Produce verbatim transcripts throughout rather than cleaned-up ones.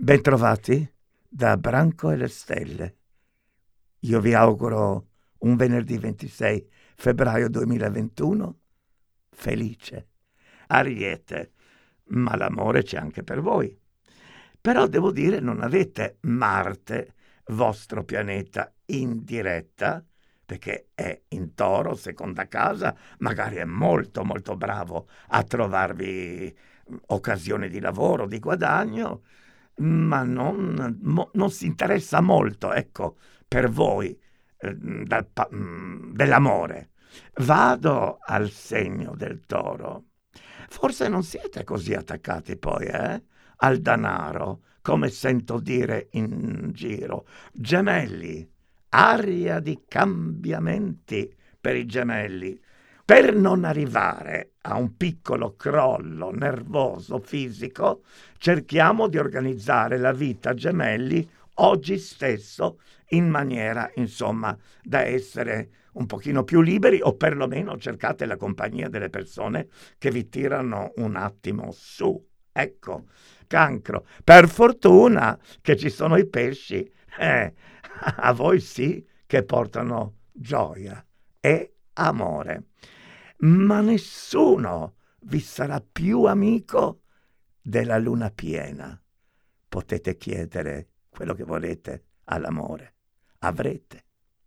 Bentrovati da Branco e le Stelle. Io vi auguro un venerdì ventisei febbraio duemilaventuno felice. Ariete, ma l'amore c'è anche per voi. Però devo dire non avete Marte, vostro pianeta, in diretta, perché è in Toro, seconda casa, magari è molto molto bravo a trovarvi occasioni di lavoro, di guadagno, ma non, mo, non si interessa molto, ecco, per voi eh, dal, dell'amore. Vado al segno del Toro. Forse non siete così attaccati poi, eh? Al denaro, come sento dire in giro. Gemelli, aria di cambiamenti per i gemelli. Per non arrivare a un piccolo crollo nervoso fisico, cerchiamo di organizzare la vita gemelli oggi stesso in maniera, insomma, da essere un pochino più liberi, o perlomeno cercate la compagnia delle persone che vi tirano un attimo su. Ecco, Cancro, per fortuna che ci sono i pesci, eh, a voi sì che portano gioia e amore. Ma nessuno vi sarà più amico della luna piena. Potete chiedere quello che volete all'amore. Avrete.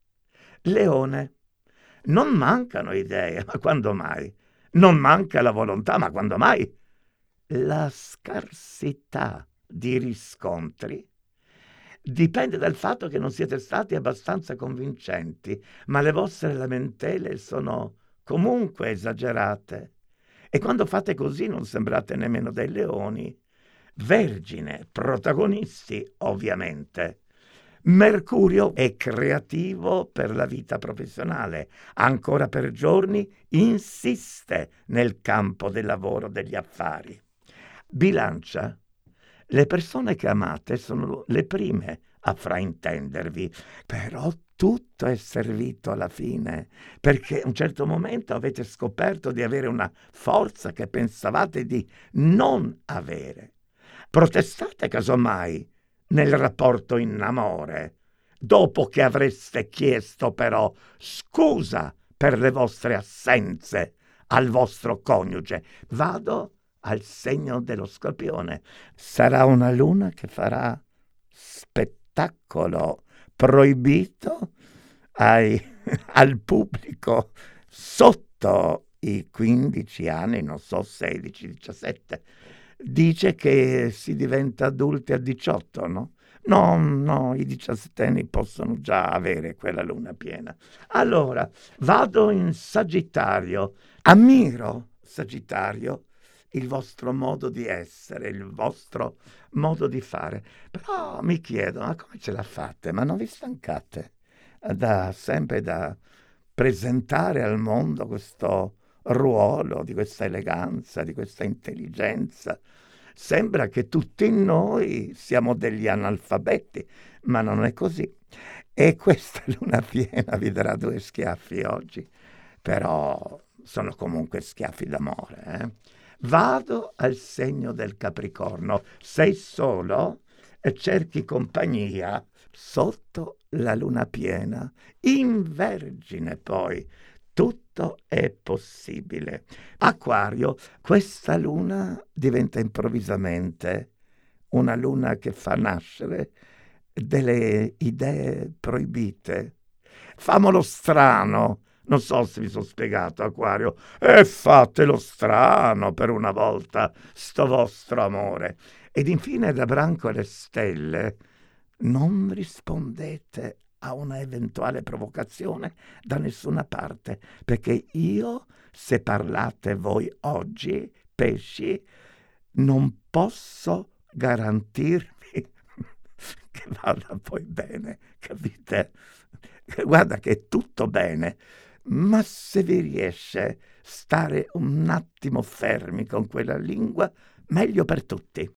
Leone, non mancano idee, ma quando mai? Non manca la volontà, ma quando mai? La scarsità di riscontri dipende dal fatto che non siete stati abbastanza convincenti, ma le vostre lamentele sono comunque esagerate. E quando fate così non sembrate nemmeno dei leoni. Vergine, protagonisti, ovviamente. Mercurio è creativo per la vita professionale, ancora per giorni insiste nel campo del lavoro, degli affari. Bilancia, le persone che amate sono le prime a fraintendervi, però tutto è servito alla fine, perché a un certo momento avete scoperto di avere una forza che pensavate di non avere. Protestate casomai nel rapporto in amore, dopo che avreste chiesto però scusa per le vostre assenze al vostro coniuge. Vado al segno dello Scorpione. Sarà una luna che farà spettacolo proibito ai, al pubblico sotto i quindici anni, non so, sedici, diciassette. Dice che si diventa adulti a diciotto, no? No, no, i diciassettenni possono già avere quella luna piena. Allora, vado in Sagittario. Ammiro, Sagittario, il vostro modo di essere, il vostro modo di fare. Però mi chiedo, ma come ce la fate? Ma non vi stancate da sempre da presentare al mondo questo ruolo, di questa eleganza, di questa intelligenza? Sembra che tutti noi siamo degli analfabeti, ma non è così. E questa luna piena vi darà due schiaffi oggi, però sono comunque schiaffi d'amore. Eh? Vado al segno del Capricorno. Sei solo e cerchi compagnia sotto la luna piena, in Vergine poi. Tutto è possibile. Acquario, questa luna diventa improvvisamente una luna che fa nascere delle idee proibite. Famolo strano, non so se vi sono spiegato, Acquario, e fatelo strano per una volta, sto vostro amore. Ed infine da Branco e le Stelle, non rispondete a una eventuale provocazione da nessuna parte, perché io, se parlate voi oggi, pesci, non posso garantirvi che vada poi bene, capite? Guarda che è tutto bene, ma se vi riesce stare un attimo fermi con quella lingua, meglio per tutti.